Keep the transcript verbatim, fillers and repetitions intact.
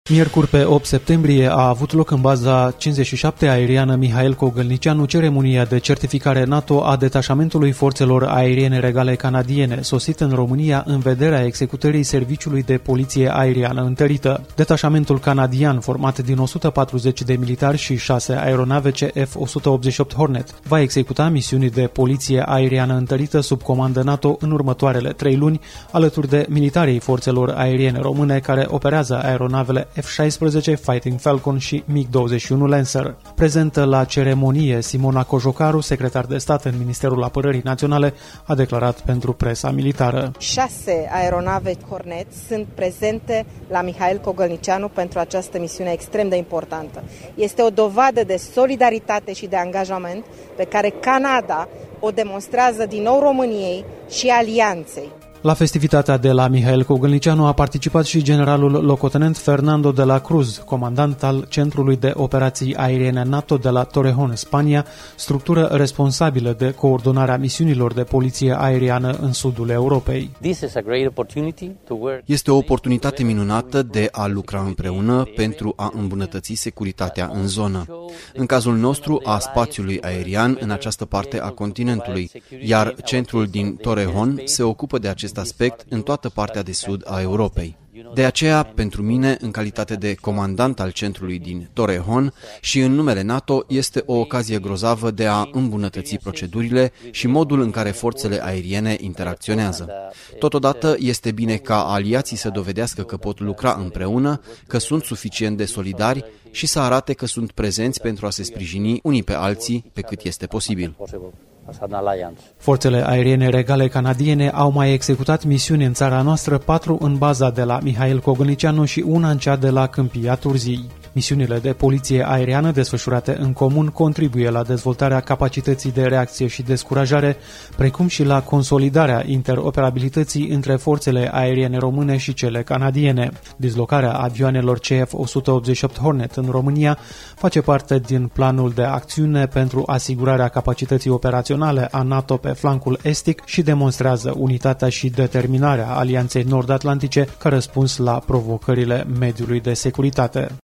Miercuri pe opt septembrie a avut loc în baza cincizeci și șapte aeriană Mihail Cogălnicianu ceremonia de certificare NATO a detașamentului forțelor aeriene regale canadiene, sosit în România în vederea executării serviciului de poliție aeriană întărită. Detașamentul canadian, format din o sută patruzeci de militari și șase aeronave C F o sută optzeci și opt Hornet, va executa misiuni de poliție aeriană întărită sub comandă NATO în următoarele trei luni, alături de militarii forțelor aeriene române care operează aeronavele F șaisprezece, Fighting Falcon și MiG douăzeci și unu Lancer. Prezentă la ceremonie, Simona Cojocaru, secretar de stat în Ministerul Apărării Naționale, a declarat pentru presa militară. Șase aeronave Hornet sunt prezente la Mihail Cogălnicianu pentru această misiune extrem de importantă. Este o dovadă de solidaritate și de angajament pe care Canada o demonstrează din nou României și alianței. La festivitatea de la Mihail Cogălnicianu a participat și generalul locotenent Fernando de la Cruz, comandant al Centrului de Operații Aeriene NATO de la Torrejón, Spania, structură responsabilă de coordonarea misiunilor de poliție aeriană în sudul Europei. Este o oportunitate minunată de a lucra împreună pentru a îmbunătăți securitatea în zonă. În cazul nostru, a spațiului aerian în această parte a continentului, iar centrul din Torrejón se ocupă de acest aspect în toată partea de sud a Europei. De aceea, pentru mine, în calitate de comandant al centrului din Torrejón și în numele NATO, este o ocazie grozavă de a îmbunătăți procedurile și modul în care forțele aeriene interacționează. Totodată, este bine ca aliații să dovedească că pot lucra împreună, că sunt suficient de solidari și să arate că sunt prezenți pentru a se sprijini unii pe alții pe cât este posibil. Forțele aeriene regale canadiene au mai executat misiuni în țara noastră, patru în baza de la Mihail Cogălnicianu și una în cea de la Câmpia Turzii. Misiunile de poliție aeriană desfășurate în comun contribuie la dezvoltarea capacității de reacție și descurajare, precum și la consolidarea interoperabilității între forțele aeriene române și cele canadiene. Dislocarea avioanelor C F o sută optzeci și opt Hornet în România face parte din planul de acțiune pentru asigurarea capacității operaționale a NATO pe flancul estic și demonstrează unitatea și determinarea Alianței Nord-Atlantice ca răspuns la provocările mediului de securitate.